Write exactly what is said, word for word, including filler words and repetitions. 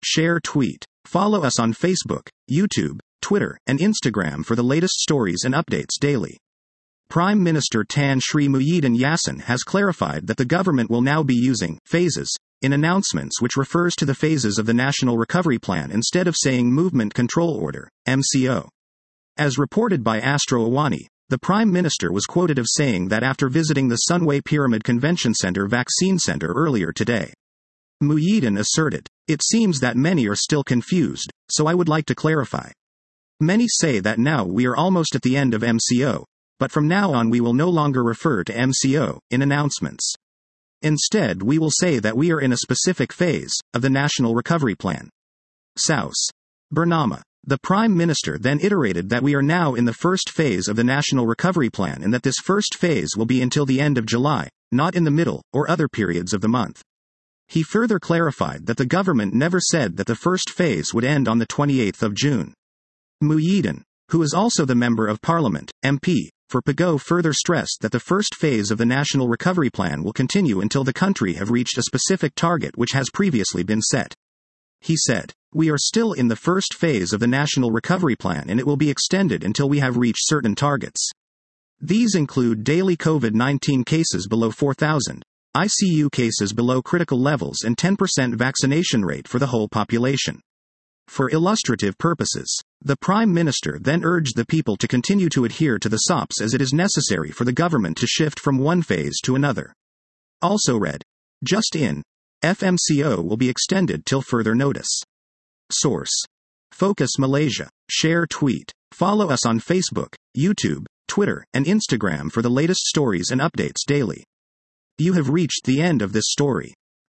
share, tweet. Follow us on Facebook, YouTube, Twitter, and Instagram for the latest stories and updates daily. Prime Minister Tan Sri Muhyiddin Yassin has clarified that the government will now be using phases in announcements, which refers to the phases of the National Recovery Plan instead of saying Movement Control Order, M C O. As reported by Astro Awani, the Prime Minister was quoted of saying that after visiting the Sunway Pyramid Convention Center Vaccine Center earlier today. Muhyiddin asserted, "It seems that many are still confused, so I would like to clarify. Many say that now we are almost at the end of M C O, but from now on we will no longer refer to M C O in announcements. Instead, we will say that we are in a specific phase of the National Recovery Plan." Souse. Burnama. The Prime Minister then iterated that we are now in the first phase of the National Recovery Plan and that this first phase will be until the end of July, not in the middle or other periods of the month. He further clarified that the government never said that the first phase would end on the twenty-eighth of June. Muhyiddin, who is also the Member of Parliament, M P, for Pago, further stressed that the first phase of the National Recovery Plan will continue until the country have reached a specific target which has previously been set. He said, "We are still in the first phase of the National Recovery Plan and it will be extended until we have reached certain targets. These include daily COVID nineteen cases below four thousand, I C U cases below critical levels and ten percent vaccination rate for the whole population." For illustrative purposes, the Prime Minister then urged the people to continue to adhere to the S O Ps as it is necessary for the government to shift from one phase to another. Also read, "Just in, F M C O will be extended till further notice." Source. Focus Malaysia. Share, tweet. Follow us on Facebook, YouTube, Twitter, and Instagram for the latest stories and updates daily. You have reached the end of this story.